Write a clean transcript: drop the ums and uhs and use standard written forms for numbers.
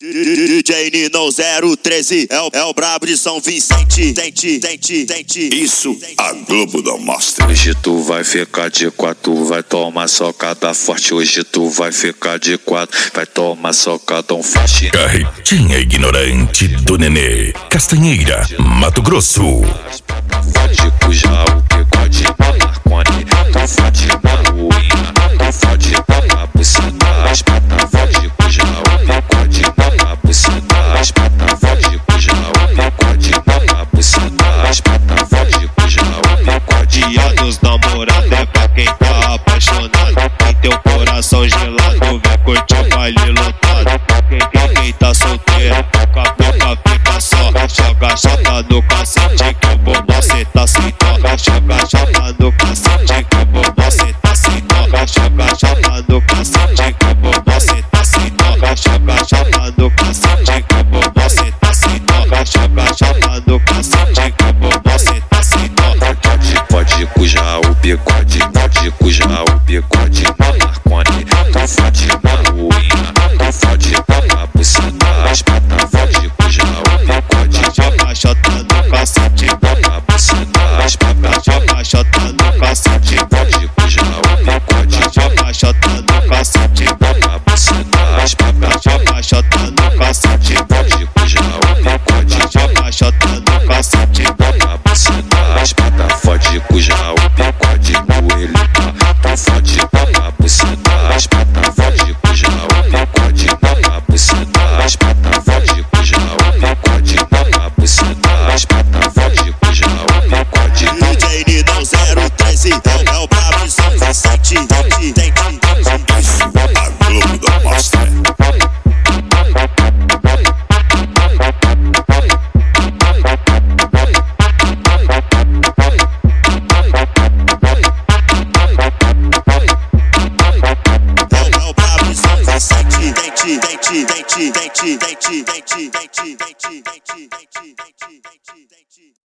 DJ Ninão 013 é o brabo de São Vicente. Isso a Globo não mostra. Hoje tu vai ficar de quatro, vai tomar socada forte. Hoje tu vai ficar de quatro, vai tomar socada forte. Carretinha ignorante do Nenê, Castanheira, Mato Grosso. Fode cujar o bigode na Marconi, tu fode na ruína, tu fode na cabuceta, as patas fode cujar o bigode na cabuceta, as patas fode cujar o bigode na cabuceta, as patas fode cujar o bigode. Dia dos namorados é pra quem tá apaixonado, tem teu coração gelado, vem curtir o baile lotado. Quem tá solteiro, com a boca fica só, joga chata no cacete que eu vou macetar sem dó. Joga chata no cacete que eu vou macetar sem dó. Joga chata no cacete que eu vou macetar sem dó. Joga chata no cacete que eu vou macetar sem dó. Joga chata no cacete que eu vou macetar sem dó. Pode cujar o bigode, pode cujar o bigode na Marconi, tu fode na ruína, tu fode na cabuceta, as patas fode cujar o bigode. Joga chata no cacete na cabuceta, as patas joga chata no cacete fode cujar o bigode. Joga chata no cacete na cabuceta, as patas joga chata no cacete fode cujar o bigode. Joga chata no cacete Na cabuceta, as patas fode cujar o bigode no elita, tu fode na cabuceta, as patas fode cujar o bigode na cabuceta, as patas fode cujar o bigode na cabuceta, as patas fode cujar o bigode. DJ Ninão 013 é o brabo de São Vicente. Isso a Globo não mostra. É o brabo de São Vicente.